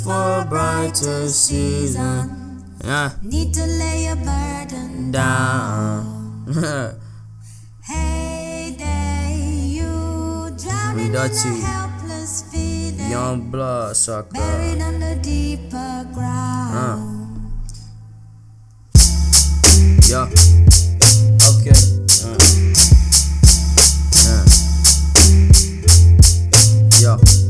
for a brighter season. Need to lay a burden down. Hey day, you drowning in a helpless feeling, Young bloodsucker, buried under deeper ground. Yeah. Okay. Yo.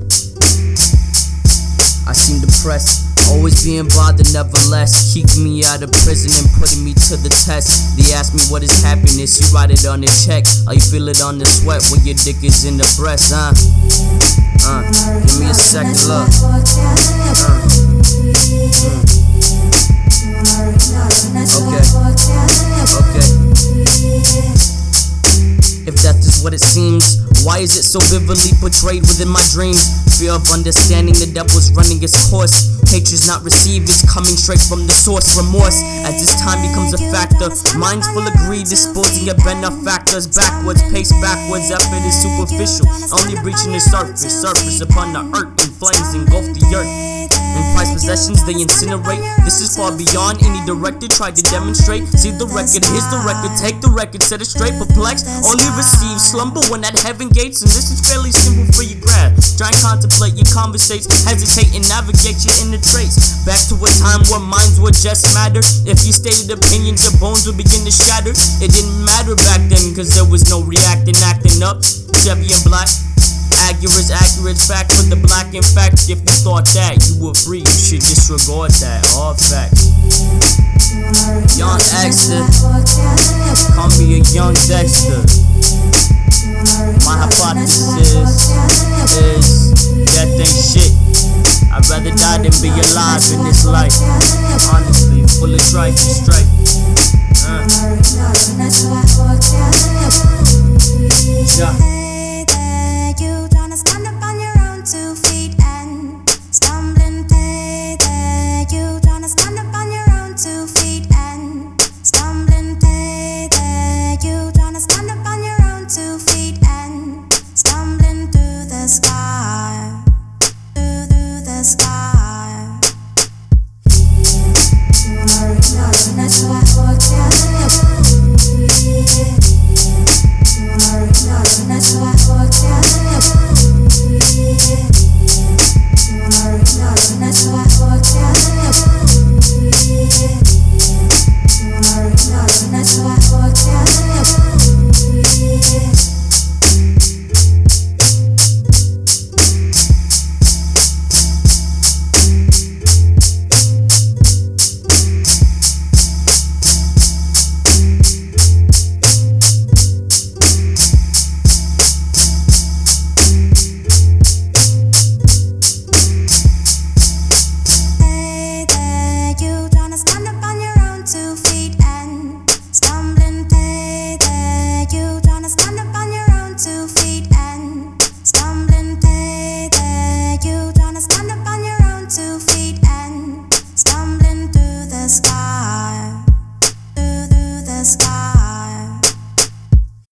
I seem depressed, always being bothered, nevertheless. Keeping me out of prison and putting me to the test. They ask me what is happiness, you write it on the check. Or you feel it on the sweat when your dick is in the breast, give me a second look. Okay. If death is what it seems, why is it so vividly portrayed within my dreams? Fear of understanding the devil's running its course. Hatred's not received, it's coming straight from the source. Remorse, as this time becomes a factor. Minds full of greed, disposing of benefactors. Backwards, pace backwards, effort is superficial, only reaching the surface. Surface upon the earth, and flames engulf the earth. In prized possessions they incinerate. This is far beyond any director tried to demonstrate. See the record, here's the record, take the record, set it straight. Perplexed, only receive slumber when at heaven gates. And this is fairly simple for your grab. Try and contemplate your conversates, hesitate and navigate your inner traits. Back to a time where minds were just matter. If you stated opinions, your bones would begin to shatter. It didn't matter back then, cause there was no reacting, acting up. Chevy and black, accurate fact for the black. In fact, if you thought that you were free, you should disregard that hard fact. Young Dexter, call me a young Dexter. My hypothesis is death ain't shit. I'd rather die than be alive in this life. Honestly, full of strife and strife. Yeah.